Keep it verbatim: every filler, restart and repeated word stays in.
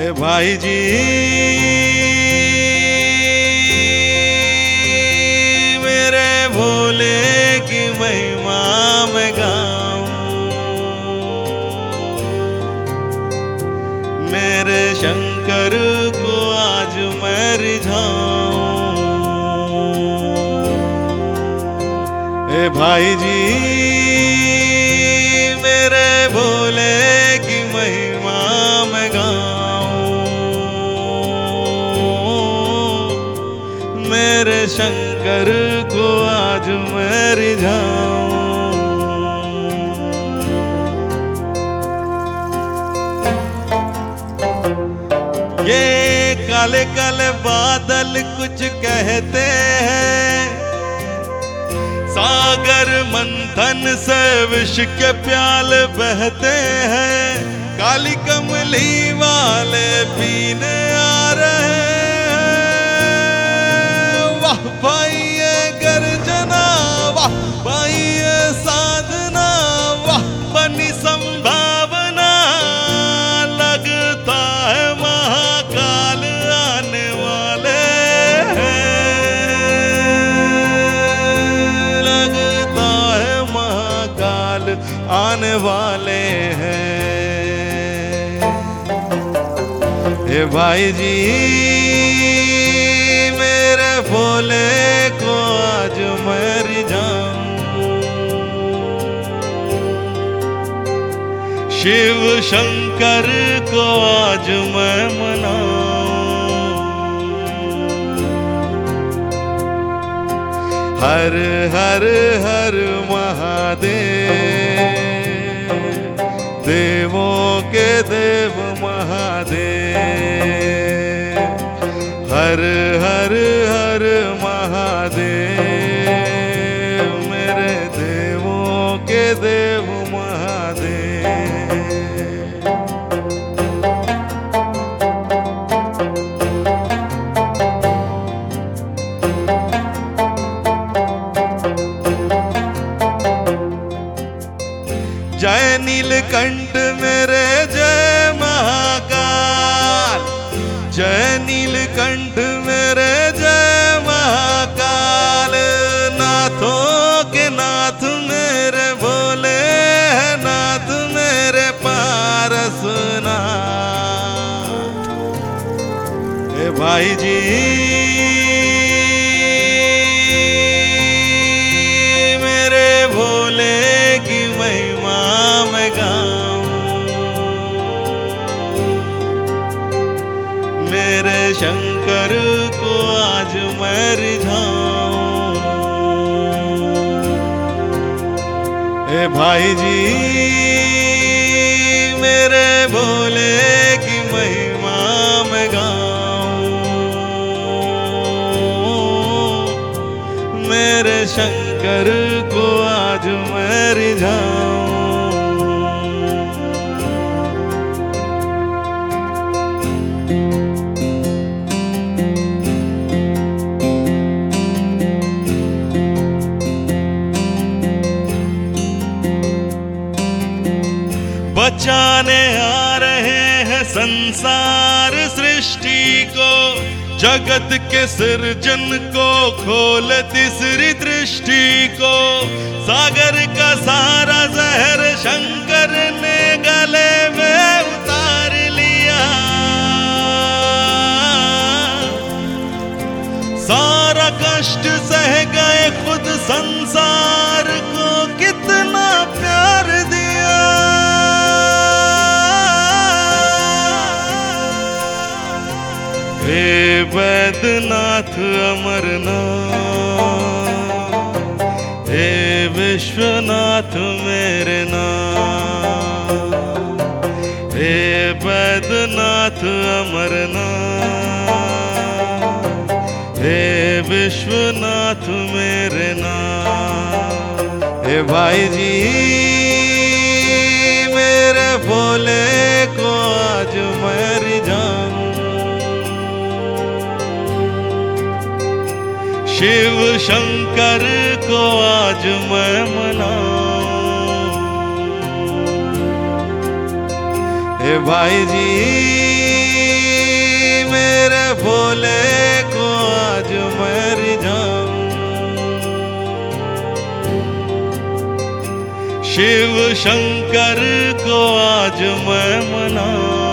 ए भाई जी मेरे भोले की महिमा में गाऊं, मेरे शंकर को आज मैं रिझाऊं। ए भाई जी मेरे भोले की महिमा में गाऊं, मेरे शंकर को आज मैं रिझाऊं। ये काले काले बादल कुछ कहते हैं, सागर मंथन से विष के प्याले बहते हैं। काली कमली वाले पीने आ रहे हैं। वाह भाई ये गर्जना, वाह भाई ये साधना, वाह बनी संभावना, लगता है महाकाल आने वाले हैं, लगता है महाकाल आने वाले हैं। ए भाई जी मेरे भोले को आज मैं रिझाऊं, शिव शंकर को आज मैं मनाऊं। हर हर हर महादेव, देवों के देव महादेव। हर हर हर महादेव, मेरे देवों के देव महादेव। जय नीलकंठ मेरे जय महाकाल, जय नीलकंठ मेरे जय महाकाल। नाथों के नाथ मेरे भोले हैं, नाथ मेरे पारसनाथ। ए भाई जी मेरे भोले की महिमा में गाऊं, मेरे शंकर को आज मैं रिझाऊं। ए भाई जी मेरे भोले की महिमा में गाऊं, मेरे शंकर को आज मैं रिझाऊं। बचाने आ रहे हैं संसार सृष्टि को, जगत के सृजन को खोल तीसरी दृष्टि को। सागर का सारा जहर शंकर ने गले में उतार लिया, सारा कष्ट सह गए खुद संसार को कितना प्यार दिया। हे वैद्यनाथ अमरनाथ, हे विश्वनाथ मेरे नाथ। हे वैद्यनाथ अमरनाथ, हे विश्वनाथ मेरे नाथ। हे भाई जी मेरे भोले को आज मैं रिझाऊं, शिव शंकर को आज मैं मनाऊं। हे भाई जी मेरे भोले को आज मैं रिझाऊं। शिव शंकर को आज मैं मनाऊं।